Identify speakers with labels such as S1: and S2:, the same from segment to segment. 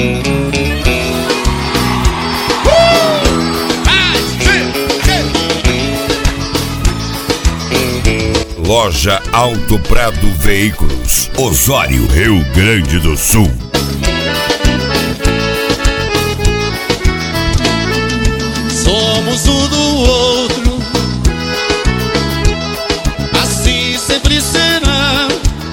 S1: Loja Alto Prado Veículos, Osório, Rio Grande do Sul.
S2: Somos um do outro, assim sempre será.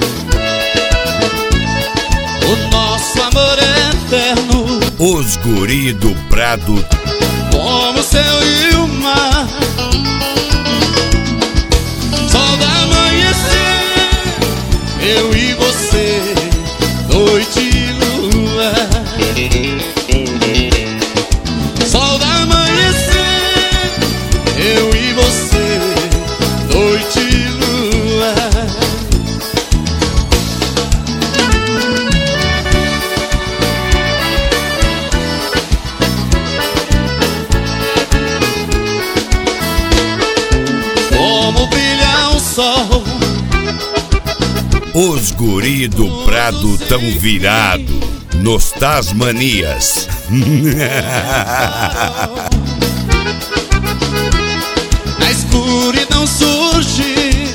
S2: O nosso amor é eterno.
S1: Os guri do Prado,
S2: como o céu e o mar. Sol do amanhecer, eu e você, noite e lua. Sol do amanhecer, eu e você, noite e lua. Como brilha o sol.
S1: os guri do Prado tão virado nos Tasmanias.
S2: Na escuridão surge,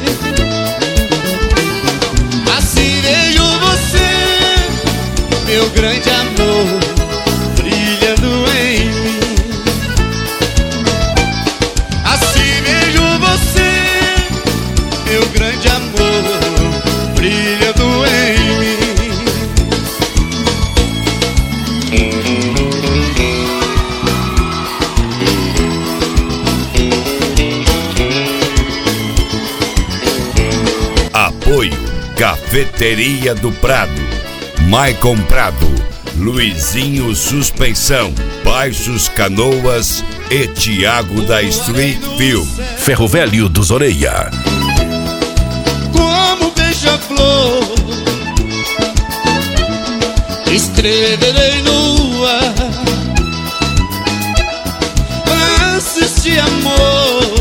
S2: assim vejo você, meu grande amor, brilhando em mim. Assim vejo você, meu grande amor, brilhando em mim.
S1: Apoio Cafeteria do Prado, Maicon Prado, Luizinho Suspensão, Baixos Canoas e Tiago da Street Film.
S3: Ferro Velho dos Orelha.
S2: Como beija-flor, escreverei no ar lances de amor.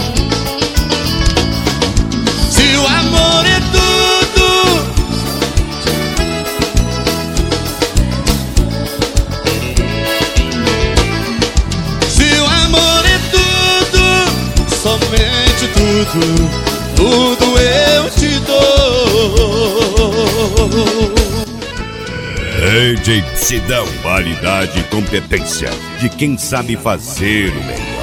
S2: Se o amor é tudo, se o amor é tudo, somente tudo, tudo eu te dou.
S1: Rede Sidão, qualidade e competência de quem sabe fazer o melhor.